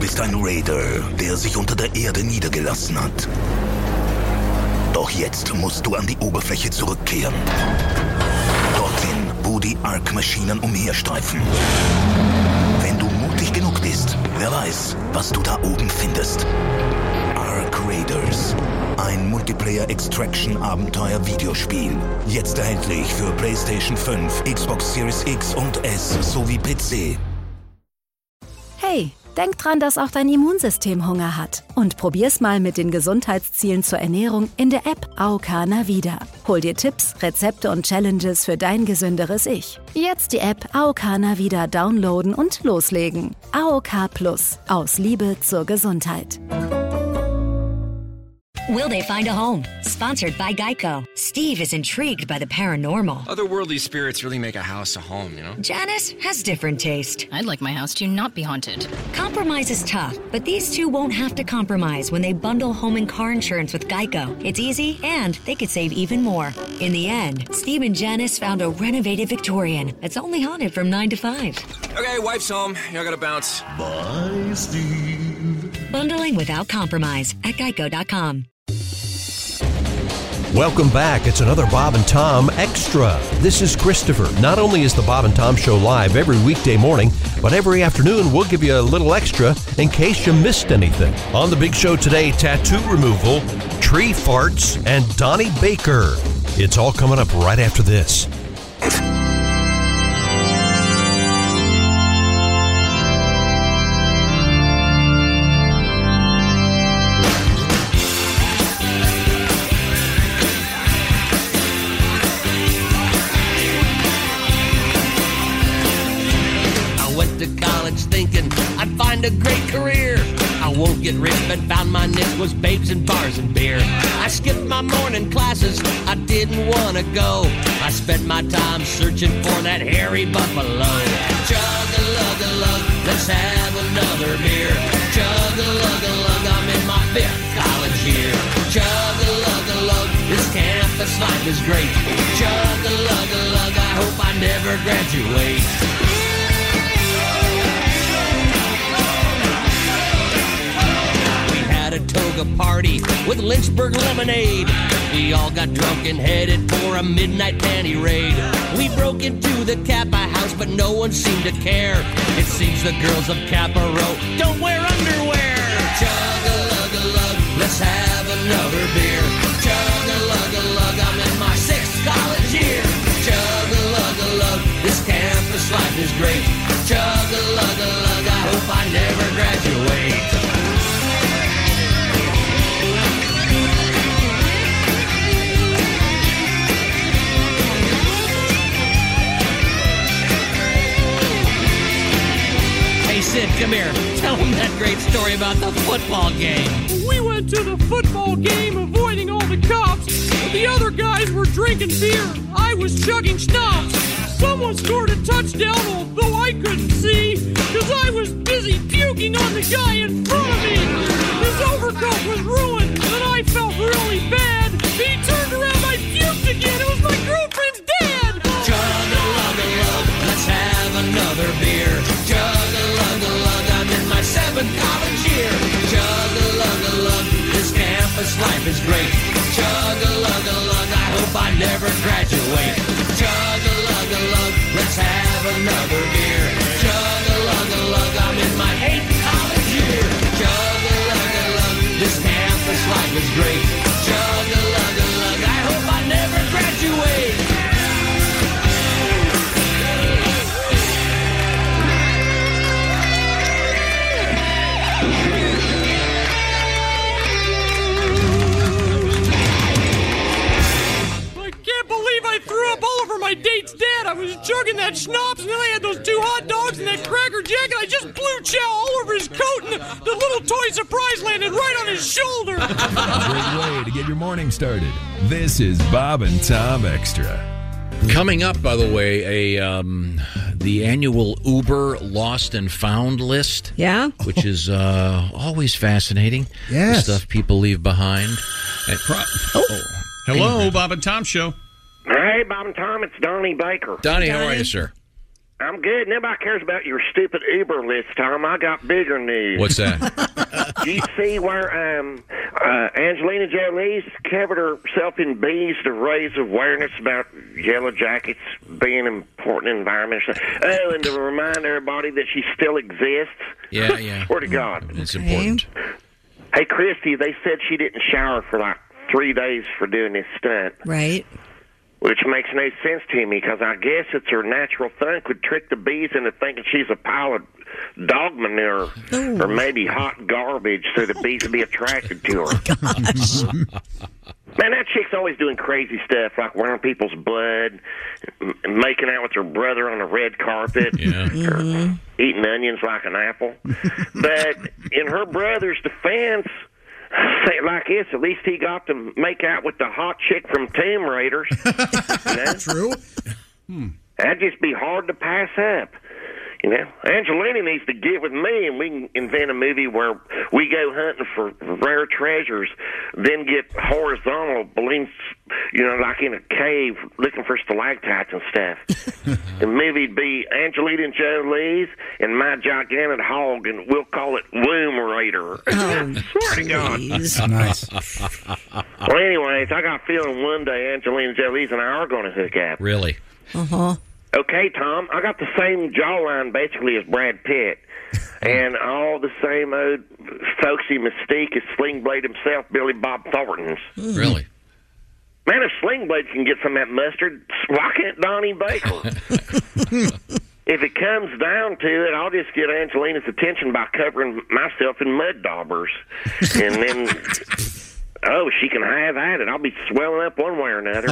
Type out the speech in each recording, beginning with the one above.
bist ein Raider, der sich unter der Erde niedergelassen hat. Doch jetzt musst du an die Oberfläche zurückkehren. Dorthin, wo die Ark-Maschinen umherstreifen. Wenn du mutig genug bist, wer weiß, was du da oben findest. Ark Raiders. Ein Multiplayer-Extraction-Abenteuer-Videospiel. Jetzt erhältlich für PlayStation 5, Xbox Series X und S sowie PC. Hey, denk dran, dass auch dein Immunsystem Hunger hat. Und probier's mal mit den Gesundheitszielen zur Ernährung in der App AOK Navida. Hol dir Tipps, Rezepte und Challenges für dein gesünderes Ich. Jetzt die App AOK Navida downloaden und loslegen. AOK Plus. Aus Liebe zur Gesundheit. Will they find a home? Sponsored by Geico. Steve is intrigued by the paranormal. Otherworldly spirits really make a house a home, you know? Janice has different taste. I'd like my house to not be haunted. Compromise is tough, but these two won't have to compromise when they bundle home and car insurance with Geico. It's easy, and they could save even more. In the end, Steve and Janice found a renovated Victorian that's only haunted from 9 to 5. Okay, wife's home. I gotta bounce. Bye, Steve. Bundling without compromise at geico.com. Welcome back. It's another Bob and Tom Extra. This is Christopher. Not only is the Bob and Tom Show live every weekday morning, but every afternoon we'll give you a little extra in case you missed anything. On the big show today, tattoo removal, tree farts, and Donnie Baker. It's all coming up right after this. Thinking I'd find a great career. I won't get rich, but found my niche was babes and bars and beer. I skipped my morning classes, I didn't want to go. I spent my time searching for that hairy buffalo. Chug-a-lug-a-lug, let's have another beer. Chug-a-lug-a-lug, I'm in my 5th college year. Chug-a-lug-a-lug, this campus life is great. Chug-a-lug-a-lug, I hope I never graduate. A toga party with Lynchburg lemonade. We all got drunk and headed for a midnight panty raid. We broke into the Kappa house, but no one seemed to care. It seems the girls of Kappa Row don't wear underwear. Chug-a-lug-a-lug, let's have another beer. Chug-a-lug-a-lug, I'm in my 6th college year. Chug-a-lug-a-lug, this campus life is great. Chug-a-lug-a-lug, I hope I never graduate. Sid, come here. Tell them that great story about the football game. We went to the football game avoiding all the cops. The other guys were drinking beer. I was chugging schnapps. Someone scored a touchdown, although I couldn't see, because I was busy puking on the guy in front of me. His overcoat was ruined, and I felt really bad. He turned around, I puked again. It was my girlfriend's dad. Chug-a-lug-a-lug, let's have another beer. Chug-a-lug-a-lug, I'm in my 7th college year. Chug-a-lug-a-lug, this campus life is great. Chug-a-lug-a-lug, I hope I never graduate. Chug-a-lug-a-lug, let's have another beer. Chug-a-lug-a-lug, I'm in my 8th college year. Chug-a-lug-a-lug, this campus life is great. Chug-a-lug-a-lug, I hope I never graduate. I threw up all over my date's dad. I was chugging that schnapps, and then I had those 2 hot dogs and that Cracker Jack, and I just blew chow all over his coat, and the little toy surprise landed right on his shoulder. Great way to get your morning started. This is Bob and Tom Extra. Coming up, by the way, the annual Uber Lost and Found list. Yeah. Which is always fascinating. Yes. The stuff people leave behind. Hello, Bob and Tom Show. Hey, Bob and Tom, it's Donnie Baker. Donnie, how are you, sir? I'm good. Nobody cares about your stupid Uber list, Tom. I got bigger news. What's that? You see where Angelina Jolie's covered herself in bees to raise awareness about Yellow Jackets being an important environment. Oh, and to remind everybody that she still exists. Yeah. Swear to God. It's important. Hey, Christy, they said she didn't shower for like 3 days for doing this stunt. Right. Which makes no sense to me, because I guess it's her natural thunk would trick the bees into thinking she's a pile of dog manure or maybe hot garbage so the bees would be attracted to her. Gosh. Man, that chick's always doing crazy stuff, like wearing people's blood, making out with her brother on the red carpet, or eating onions like an apple. But in her brother's defense, say it like this, at least he got to make out with the hot chick from Tomb Raiders. True. That'd just be hard to pass up. You know, Angelina needs to get with me, and we can invent a movie where we go hunting for rare treasures, then get horizontal balloons, like in a cave looking for stalactites and stuff. The movie'd be Angelina Jolie's and My Gigantic Hog, and we'll call it Womb Raider. Swear to God. Nice. Well, anyways, I got a feeling one day Angelina Jolie's and I are going to hook up. Really? Uh-huh. Okay, Tom, I got the same jawline basically as Brad Pitt, and all the same old folksy mystique as Sling Blade himself, Billy Bob Thornton's. Really? Man, if Sling Blade can get some of that mustard, why can't Donnie Baker? If it comes down to it, I'll just get Angelina's attention by covering myself in mud daubers, and then... Oh, she can have at it. I'll be swelling up one way or another.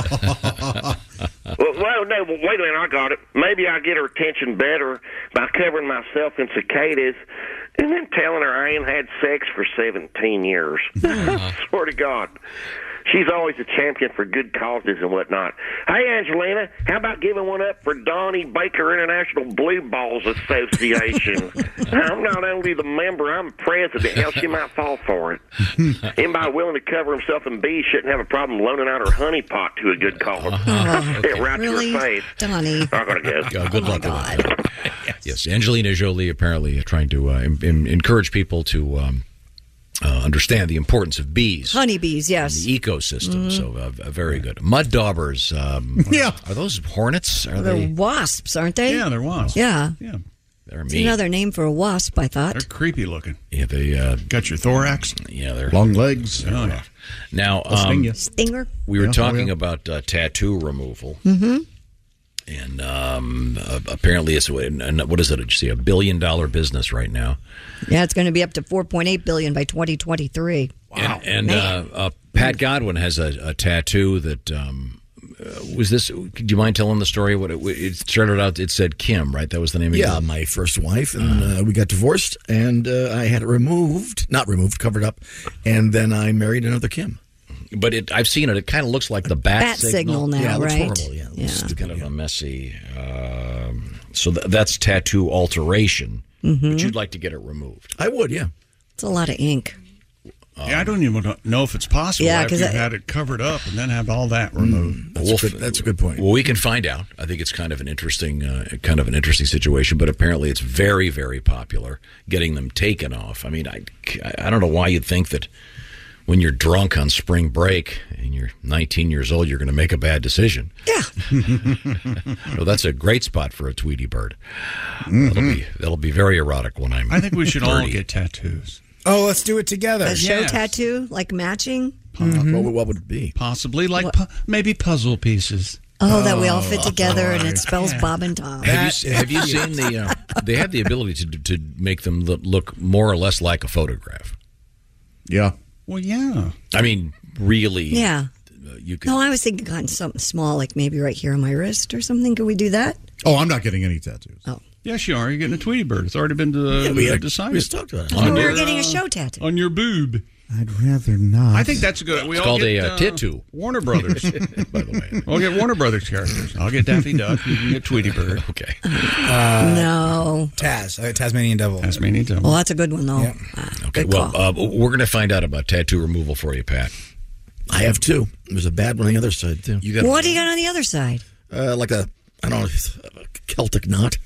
Well, no, wait a minute, I got it. Maybe I'll get her attention better by covering myself in cicadas and then telling her I ain't had sex for 17 years. Swear to God. She's always a champion for good causes and whatnot. Hey, Angelina, how about giving one up for Donnie Baker International Blue Balls Association? I'm not only the member, I'm president. Hell, she might fall for it. Anybody willing to cover himself in bees shouldn't have a problem loaning out her honey pot to a good cause. Right really? to her face. Donnie. I'm going to go. Good luck with that. Yes, Angelina Jolie apparently trying to encourage people to... understand the importance of bees. Honeybees, yes. The ecosystem, so very good. Mud daubers, are those hornets? They're wasps, aren't they? Yeah, they're wasps. Yeah. They're It's mean. another name for a wasp, I thought. They're creepy looking. Yeah, they... got your thorax. Yeah, they're... Long legs. Oh, yeah. Now, Stinger? we were talking about tattoo removal. Mm-hmm. And apparently it's, what is it? Did you see, $1 billion business right now? Yeah, it's going to be up to $4.8 billion by 2023. Wow. And Pat Godwin has a tattoo that was this. Do you mind telling the story? What it started out? It said Kim, right? That was the name of it. Yeah, my first wife, and we got divorced, and I had it covered up, and then I married another Kim. But I've seen it. It kind of looks like the bat signal now, yeah, it looks right? horrible. Yeah, it's kind of a messy. So that's tattoo alteration. Mm-hmm. But you'd like to get it removed. I would, yeah. It's a lot of ink. Yeah, I don't even know if it's possible after you had it covered up and then have all that removed. That's a good point. Well, we can find out. I think it's kind of an interesting situation, but apparently it's very, very popular getting them taken off. I mean, I don't know why you'd think that when you're drunk on spring break and you're 19 years old, you're going to make a bad decision. Yeah. Well, that's a great spot for a Tweety bird. That'll be very erotic when I'm I think we should 30. all get tattoos. Oh, let's do it together. A show tattoo, like matching? What would it be? Possibly, like maybe puzzle pieces. Oh, that we all fit together and it spells Bob and Tom. Have you seen the... they have the ability to make them look more or less like a photograph. Yeah. Well, yeah. I mean, really. Yeah. You could, No, I was thinking kind of something small, like maybe right here on my wrist or something. Could we do that? Oh, I'm not getting any tattoos. Oh. Yes, you are. You're getting a Tweety bird. It's already been decided. We just talked about it. Oh, we were getting a show tattoo. On your boob. I'd rather not. I think that's a good. It's called a tattoo. Warner Brothers, by the way. We'll get Warner Brothers characters. I'll get Daffy Duck. You can get Tweety Bird. Okay. No. Tasmanian Devil. Tasmanian Devil. Well, that's a good one, though. Yeah. Okay. Well, we're going to find out about tattoo removal for you, Pat. I have two. There's a bad one on the other side, too. What do you got on the other side? Like a Celtic knot.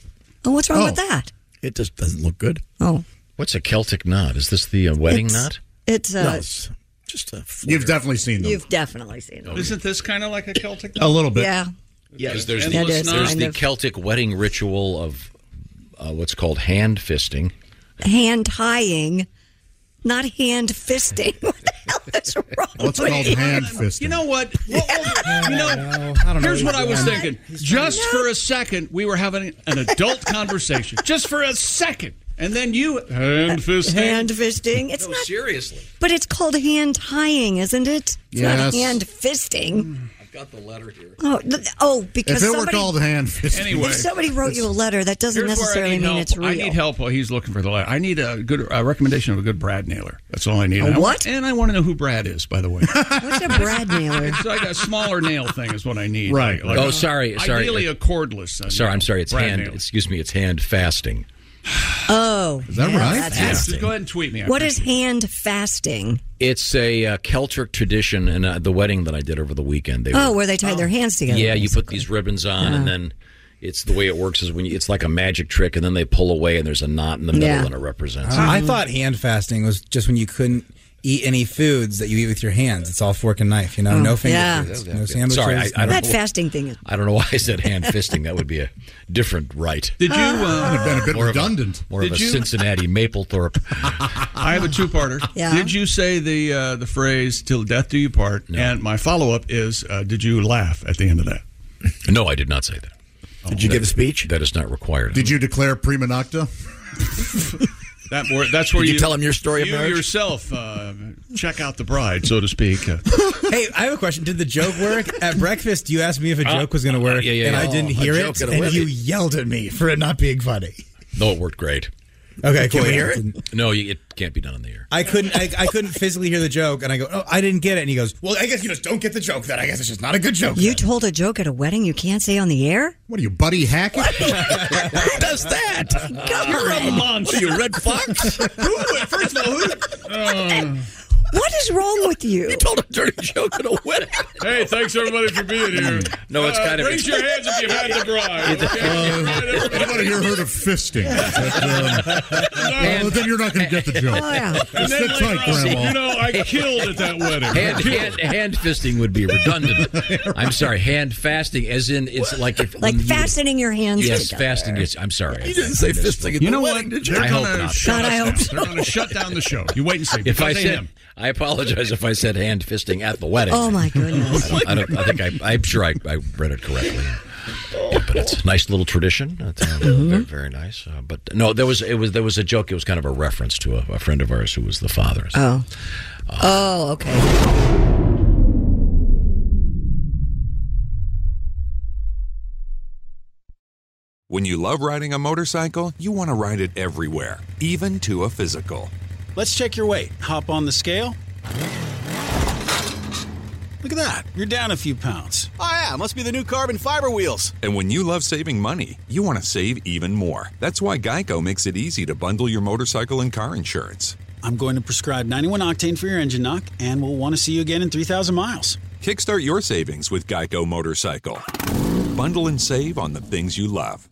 Oh, what's wrong with that? It just doesn't look good. Oh. What's a Celtic knot? Is this the wedding knot? It's just a flare. You've definitely seen them. You've definitely seen them. Isn't this kind of like a Celtic? A little bit. Yeah. Yeah, because there's It the is. Celtic wedding ritual of what's called hand fisting. Hand tying, not hand fisting. What the hell is wrong What's with called you? hand fisting? You know what? I don't know. Here's what I was thinking. Just for a second, we were having an adult conversation. Just for a second. And then you hand fisting. Hand fisting. It's not seriously. But it's called hand tying, isn't it? It's not hand fisting. I've got the letter here. Because if it were somebody, called hand fisting. Anyway, if somebody wrote you a letter, that doesn't here's where I necessarily need mean help. it's real. I need help while he's looking for the letter. I need a good recommendation of a good Brad nailer. That's all I need. A what? And I want to know who Brad is, by the way. What's a Brad nailer? It's like a smaller nail thing is what I need. Right. Like Sorry. Ideally a cordless. Sorry, I'm sorry. It's Brad hand. nail. Excuse me. It's hand fasting. Oh. Is that right? That's Yes, fasting. go ahead and tweet me. What is hand fasting? It's a Celtic tradition, and the wedding that I did over the weekend. Where they tie their hands together. Yeah, you put these ribbons on, and then it's the way it works is when it's like a magic trick, and then they pull away, and there's a knot in the middle, and it represents. I thought hand fasting was just when you couldn't eat any foods that you eat with your hands. It's all fork and knife, no finger foods, no sandwiches. Sorry, I don't that know. fasting thing is. I don't know why I said hand fisting. That would be a different rite. Did you? Would have been a bit redundant. More of a Cincinnati Maplethorpe. I have a two-parter. Yeah. Did you say the phrase "till death do you part"? No. And my follow-up is, did you laugh at the end of that? No, I did not say that. Did you give a speech? That is not required. Did you declare prima nocta? That's where Did you tell him your story of you marriage? yourself check out the bride, so to speak. Hey, I have a question. Did the joke work? At breakfast, you asked me if a joke was going to work, and I didn't hear it, and you yelled at me for it not being funny. No, it worked great. Okay, Can cool. we hear it? No, it can't be done on the air. I couldn't physically hear the joke, and I go, I didn't get it. And he goes, well, I guess you just don't get the joke then. I guess it's just not a good joke. You told a joke at a wedding you can't say on the air? What are you, Buddy Hackett? Who does that? You're a monster. What are you, Red Fox? First of all, What is wrong with you? You told a dirty joke at a wedding. Hey, thanks everybody for being here. No, it's kind of. Raise your hands if you've had the bride. Okay? I want to hear heard of fisting. Then you're not going to get the joke. Oh, yeah. And then Sit later tight, on, Grandma. you know, I killed at that wedding. Hand fisting would be redundant. I'm sorry, hand fasting, as in it's like if Like fastening your hands Yes, together. fasting. Yes, I'm sorry. You didn't say fisting at You the know wedding, what? did you? They're I hope gonna not. shut God, I us hope down. so. They're going to shut down the show. You wait and see. If I Because of said, him. I apologize if I said hand fisting at the wedding. Oh, my goodness. I'm sure I read it correctly. Yeah, but it's a nice little tradition. It's, very, very nice. But no, there was a joke. It was kind of a reference to a friend of ours who was the father. So. Okay. When you love riding a motorcycle, you want to ride it everywhere, even to a physical. Let's check your weight. Hop on the scale. Look at that. You're down a few pounds. Oh, yeah. Must be the new carbon fiber wheels. And when you love saving money, you want to save even more. That's why Geico makes it easy to bundle your motorcycle and car insurance. I'm going to prescribe 91 octane for your engine knock, and we'll want to see you again in 3,000 miles. Kickstart your savings with Geico Motorcycle. Bundle and save on the things you love.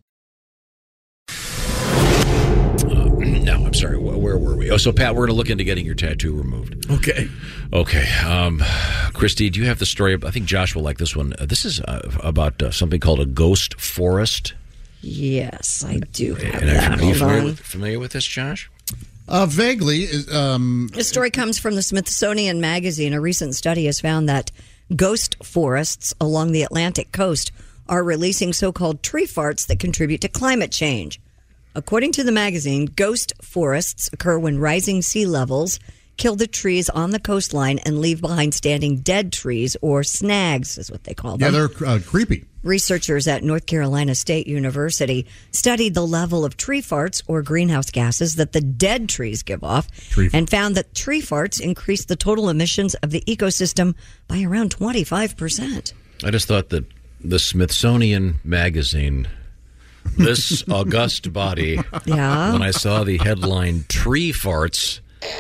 No, I'm sorry. Where were we? Oh, so Pat, we're going to look into getting your tattoo removed. Okay. Christy, do you have the story? I think Josh will like this one. This is about something called a ghost forest. Yes, I do have And that. are you Hold on. familiar with this, Josh? Vaguely. This story comes from the Smithsonian Magazine. A recent study has found that ghost forests along the Atlantic coast are releasing so-called tree farts that contribute to climate change. According to the magazine, ghost forests occur when rising sea levels kill the trees on the coastline and leave behind standing dead trees, or snags is what they call them. Yeah, they're creepy. Researchers at North Carolina State University studied the level of tree farts, or greenhouse gases, that the dead trees give off, and found that tree farts increase the total emissions of the ecosystem by around 25%. I just thought that the Smithsonian Magazine, this august body, Yeah. when I saw the headline "Tree Farts,"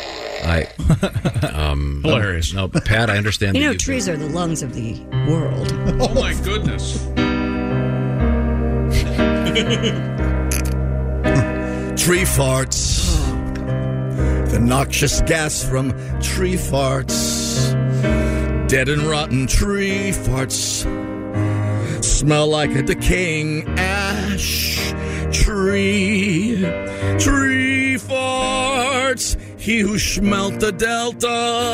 Hilarious. No, Pat, I understand. You that know, trees are the lungs of the world. Oh, my goodness. Tree farts. The noxious gas from tree farts. Dead and rotten tree farts. Smell like a decaying ash tree. Tree farts. He who smelt the delta.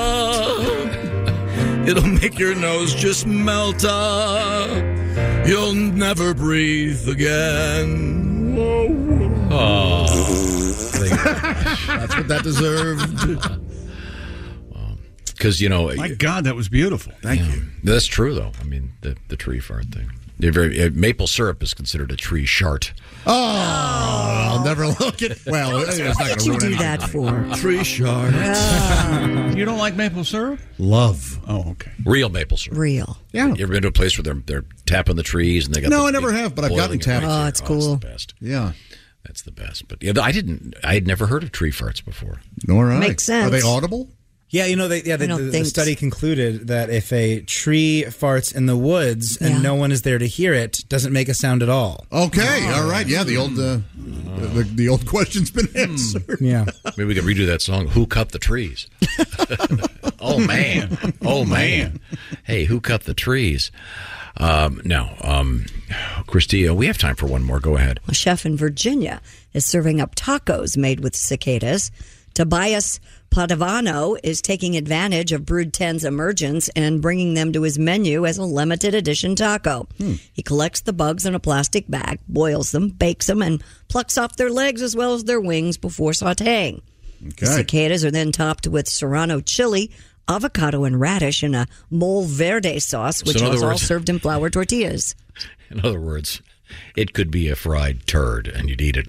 It'll make your nose just melt up. You'll never breathe again. Oh. That's what that deserved. Because, my God, that was beautiful. Thank you. That's true, though. I mean, the tree fart thing. Maple syrup is considered a tree shart. Oh, I'll never look at. Well, it's not What did you do that for? Tree shart. You don't like maple syrup? Love. Oh, okay. Real maple syrup. Real. Yeah. You ever been to a place where they're tapping the trees and they got? No, I never have, but I've gotten tapped. Oh, it's cool. That's the best. Yeah. That's the best. But yeah, I had never heard of tree farts before. Nor I. Makes sense. Are they audible? Yeah, the study concluded that if a tree farts in the woods and no one is there to hear it, doesn't make a sound at all. Okay, all right. Yeah, the old question's been answered. Yeah. Maybe we could redo that song, Who Cut the Trees? Oh, man. Oh, man. Hey, who cut the trees? Christy, we have time for one more. Go ahead. A chef in Virginia is serving up tacos made with cicadas. Tobias Padavano is taking advantage of Brood 10's emergence and bringing them to his menu as a limited edition taco. He collects the bugs in a plastic bag, boils them, bakes them, and plucks off their legs as well as their wings before sautéing. The cicadas are then topped with serrano chili, avocado, and radish in a mole verde sauce, which was all served in flour tortillas. In other words, it could be a fried turd, and you'd eat it.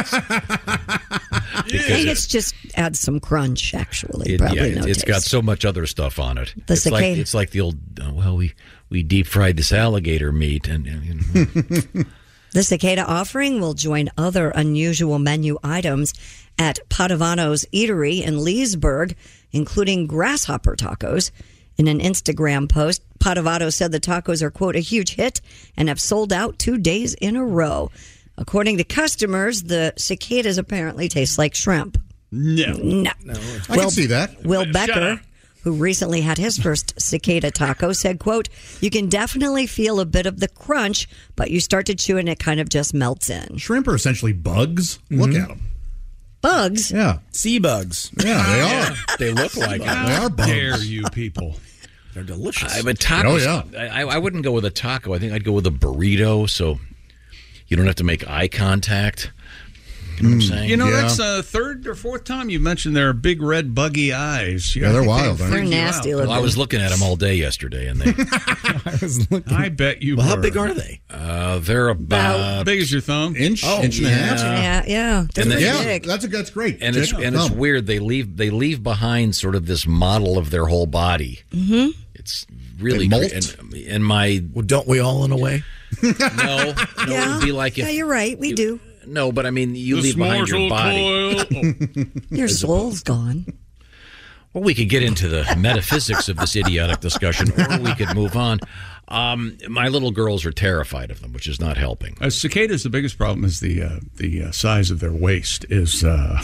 I think it's just adds some crunch, actually. It's got so much other stuff on it. It's like the old, we deep fried this alligator meat. The cicada offering will join other unusual menu items at Padavano's Eatery in Leesburg, including grasshopper tacos. In an Instagram post, Padavano said the tacos are, quote, a huge hit and have sold out 2 days in a row. According to customers, the cicadas apparently taste like shrimp. No. I can see that. Will Becker, who recently had his first cicada taco, said, quote, you can definitely feel a bit of the crunch, but you start to chew and it kind of just melts in. Shrimp are essentially bugs. Look at them. Bugs? Yeah. Sea bugs. Yeah, they are. They look like it. They are bugs. Dare you people. They're delicious. But tacos, Oh, yeah. I wouldn't go with a taco. I think I'd go with a burrito, so you don't have to make eye contact. You know what I'm saying? That's the third or fourth time you mentioned their big red buggy eyes. Yeah, they're wild. They're nasty looking. Well, I was looking at them all day yesterday, and they. I bet you. Well, were. how big are they? They're about how big as your thumb? Inch and a half. Yeah. They're big. That's great. And it's weird. They leave behind sort of this model of their whole body. Mm-hmm. It's really molt? and my. Well, don't we all in a way? No, it would be like if. Yeah, you're right. We do. No, but I mean, you leave behind your body. Your soul's gone. Well, we could get into the metaphysics of this idiotic discussion, or we could move on. My little girls are terrified of them, which is not helping. Cicadas, the biggest problem is the size of their waist is about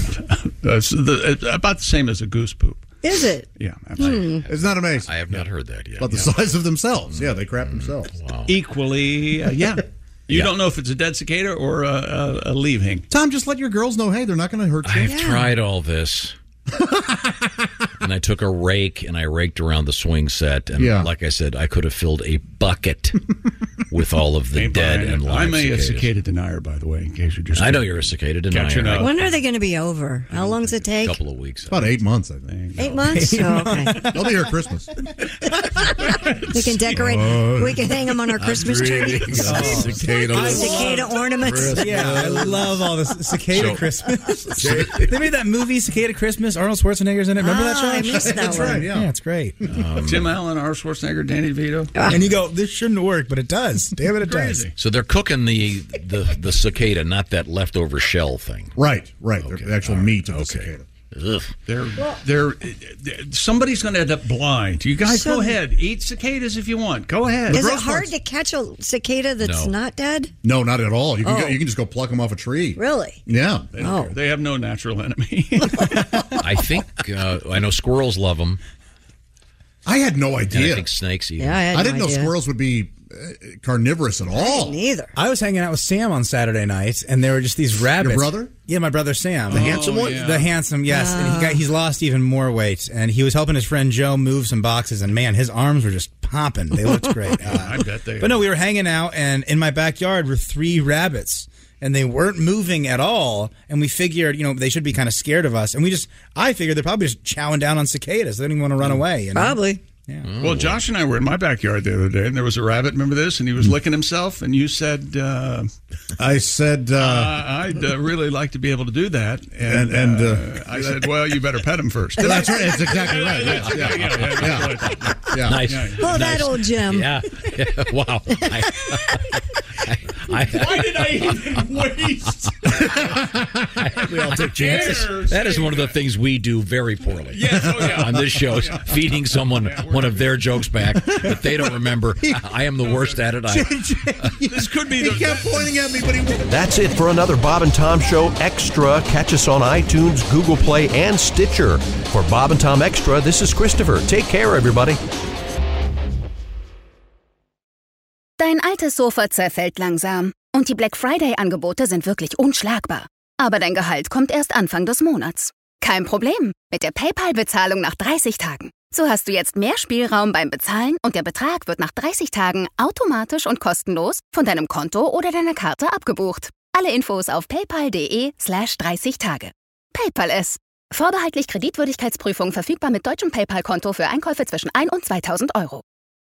the same as a goose poop. Is it? Yeah, absolutely. Isn't that amazing? I have not heard that yet. About the size of themselves. Yeah, they crap themselves. Wow. Equally, yeah. You don't know if it's a dead cicada or a leaving. Tom, just let your girls know, hey, they're not going to hurt you. I've tried all this. And I took a rake and I raked around the swing set. And like I said, I could have filled a bucket with all of the dead and live I'm a cicadas. cicada denier, by the way, in case you're just... I know you're a cicada denier. When are they going to be over? How long does it take? A couple of weeks. About 8 months, I think. 8 months? Oh, okay. They'll be here at Christmas. We can decorate. We can hang them on our Christmas tree. Cicada ornaments. Yeah, I love all this Cicada Christmas. They made that movie, Cicada Christmas. Arnold Schwarzenegger's in it. Remember that show? I missed that That's one. right, yeah. It's great. Tim Allen, Arnold Schwarzenegger, Danny DeVito. And you go, this shouldn't work, but it does. Damn it, it does. So they're cooking the cicada, not that leftover shell thing. Right. The actual meat of the cicada. Somebody's going to end up blind. You guys go ahead. Eat cicadas if you want. Go ahead. Is it hard to catch a cicada that's not dead? No, not at all. You can just go pluck them off a tree. Really? Yeah. They have no natural enemy. I think I know squirrels love them. I had no idea. And I think snakes eat them. I didn't know squirrels would be carnivorous at all. Neither. I was hanging out with Sam on Saturday night, and there were just these rabbits. Your brother? Yeah, my brother Sam. The handsome one? The handsome, yes. And he's lost even more weight. And he was helping his friend Joe move some boxes, and man, his arms were just popping. They looked great. I bet they are. But no, we were hanging out, and in my backyard were 3 rabbits. And they weren't moving at all. And we figured, they should be kind of scared of us. And I figured they're probably just chowing down on cicadas. They don't even want to run away. Probably. Yeah. Well, Josh and I were in my backyard the other day, and there was a rabbit. Remember this? And he was licking himself, and you said, I said, I'd really like to be able to do that. And I said, well, you better pet him first. That's right. That's exactly right. Yeah. Nice. Oh, that old Jim. Yeah. Wow. Why did I even waste? We all take chances. That is one of the things we do very poorly. Yes, on this show, feeding someone one of their jokes back that they don't remember. I am the worst at it. This could be He kept pointing at me, but he wouldn't. That's it for another Bob and Tom Show Extra. Catch us on iTunes, Google Play, and Stitcher. For Bob and Tom Extra, this is Christopher. Take care, everybody. Dein altes Sofa zerfällt langsam und die Black Friday-Angebote sind wirklich unschlagbar. Aber dein Gehalt kommt erst Anfang des Monats. Kein Problem mit der PayPal-Bezahlung nach 30 Tagen. So hast du jetzt mehr Spielraum beim Bezahlen und der Betrag wird nach 30 Tagen automatisch und kostenlos von deinem Konto oder deiner Karte abgebucht. Alle Infos auf paypal.de/30 Tage. PayPal es. Vorbehaltlich Kreditwürdigkeitsprüfung verfügbar mit deutschem PayPal-Konto für Einkäufe zwischen 1 und 2.000 Euro.